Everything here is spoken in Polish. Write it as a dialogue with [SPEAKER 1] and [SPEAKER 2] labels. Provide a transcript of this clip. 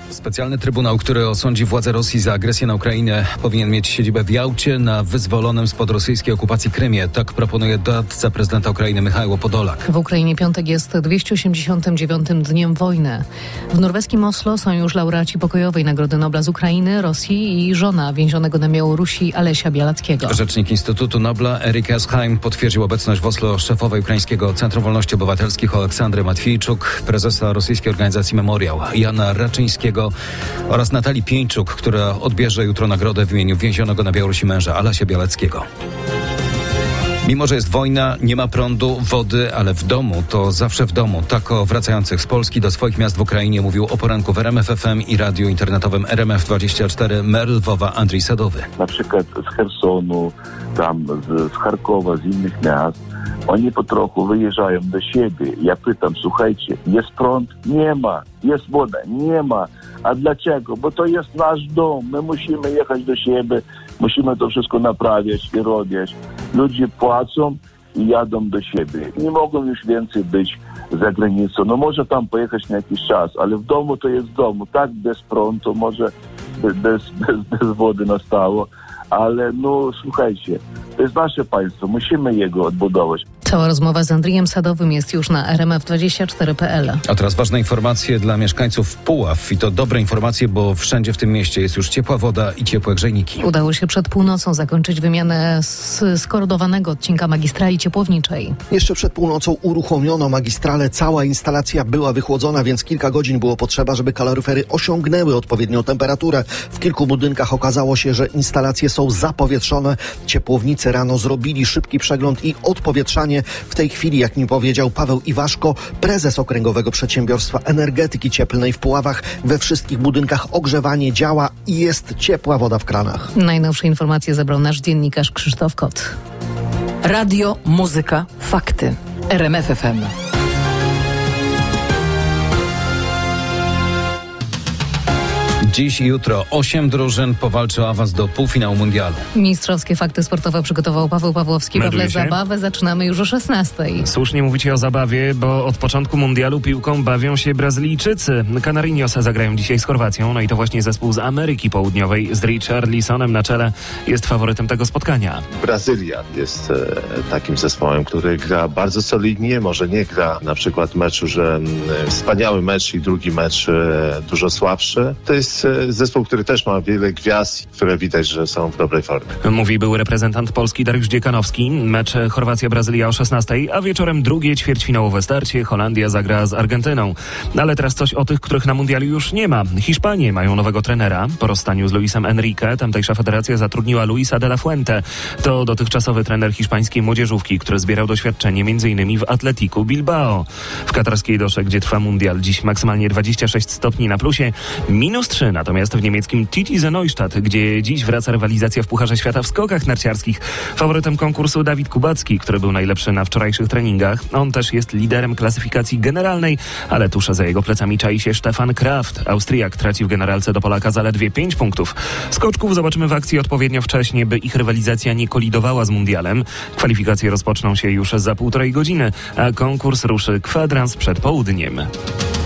[SPEAKER 1] Specjalny trybunał, który osądzi władze Rosji za agresję na Ukrainę, powinien mieć siedzibę w Jałcie na wyzwolonym spod rosyjskiej okupacji Krymie. Tak proponuje doradca prezydenta Ukrainy Michał Podolak.
[SPEAKER 2] W Ukrainie piątek jest 289. dniem wojny. W norweskim Oslo są już laureaci pokojowej Nagrody Nobla z Ukrainy, Rosji i żona więzionego na Białorusi Alesia Białackiego.
[SPEAKER 1] Rzecznik Instytutu Nobla Erik Esheim potwierdził obecność w Oslo szefowej Ukraińskiego Centrum Wolności Obywatelskich Aleksandry Matwiejczuk, prezesa rosyjskiej organizacji Memoriał Jana Raczyńskiego oraz Natalii Pieńczuk, która odbierze jutro nagrodę w imieniu więzionego na Białorusi męża Alesia Białackiego. Mimo że jest wojna, nie ma prądu, wody, ale w domu to zawsze w domu. Tak o wracających z Polski do swoich miast w Ukrainie mówił o poranku w RMF FM i radiu internetowym RMF24 mer Lwowa Andrzej Sadowy.
[SPEAKER 3] Na przykład z Chersonu, tam z Charkowa, z innych miast. Oni po trochu wyjeżdżają do siebie. Ja pytam, słuchajcie, jest prąd? Nie ma. Jest woda? Nie ma. A dlaczego? Bo to jest nasz dom. My musimy jechać do siebie, musimy to wszystko naprawiać i robić. Ludzie płacą i jadą do siebie. Nie mogą już więcej być za granicą. No może tam pojechać na jakiś czas, ale w domu to jest w domu. Tak bez prądu, może bez wody nastało. Ale no słuchajcie, to jest nasze państwo, musimy jego odbudować.
[SPEAKER 2] Cała rozmowa z Andrzejem Sadowym jest już na rmf24.pl.
[SPEAKER 1] A teraz ważne informacje dla mieszkańców Puław i to dobre informacje, bo wszędzie w tym mieście jest już ciepła woda i ciepłe grzejniki.
[SPEAKER 2] Udało się przed północą zakończyć wymianę skorodowanego odcinka magistrali ciepłowniczej.
[SPEAKER 4] Jeszcze przed północą uruchomiono magistralę, cała instalacja była wychłodzona, więc kilka godzin było potrzeba, żeby kaloryfery osiągnęły odpowiednią temperaturę. W kilku budynkach okazało się, że instalacje są zapowietrzone. Ciepłownicy rano zrobili szybki przegląd i odpowietrzanie. W tej chwili, jak mi powiedział Paweł Iwaszko, prezes Okręgowego Przedsiębiorstwa Energetyki Cieplnej w Puławach, we wszystkich budynkach ogrzewanie działa i jest ciepła woda w kranach.
[SPEAKER 2] Najnowsze informacje zebrał nasz dziennikarz Krzysztof Kot.
[SPEAKER 5] Radio, muzyka, fakty. RMF FM.
[SPEAKER 1] Dziś i jutro 8 drużyn powalczy o awans do półfinału mundialu.
[SPEAKER 2] Mistrzowskie fakty sportowe przygotował Paweł Pawłowski. Pawle, zabawę zaczynamy już o 16:00.
[SPEAKER 6] Słusznie mówicie o zabawie, bo od początku mundialu piłką bawią się Brazylijczycy. Canarinhos zagrają dzisiaj z Chorwacją, no i to właśnie zespół z Ameryki Południowej z Richarlisonem na czele jest faworytem tego spotkania.
[SPEAKER 7] Brazylia jest takim zespołem, który gra bardzo solidnie, może nie gra na przykład meczu, że wspaniały mecz i drugi mecz dużo słabszy. To jest zespół, który też ma wiele gwiazd, które widać, że są w dobrej formie.
[SPEAKER 6] Mówi były reprezentant Polski Dariusz Dziekanowski. Mecz Chorwacja-Brazylia o 16:00, a wieczorem drugie ćwierćfinałowe starcie. Holandia zagra z Argentyną. Ale teraz coś o tych, których na mundialu już nie ma. Hiszpanie mają nowego trenera. Po rozstaniu z Luisem Enrique tamtejsza federacja zatrudniła Luisa de la Fuente. To dotychczasowy trener hiszpańskiej młodzieżówki, który zbierał doświadczenie m.in. w Atleticu Bilbao. W katarskiej Dosze, gdzie trwa mundial, dziś maksymalnie 26 stopni na plusie, -3 natomiast w niemieckim Titisee-Neustadt, gdzie dziś wraca rywalizacja w Pucharze Świata w skokach narciarskich. Faworytem konkursu Dawid Kubacki, który był najlepszy na wczorajszych treningach. On też jest liderem klasyfikacji generalnej, ale tuż za jego plecami czai się Stefan Kraft. Austriak traci w generalce do Polaka zaledwie 5 punktów. Skoczków zobaczymy w akcji odpowiednio wcześnie, by ich rywalizacja nie kolidowała z mundialem. Kwalifikacje rozpoczną się już za 1,5 godziny, a konkurs ruszy kwadrans przed południem.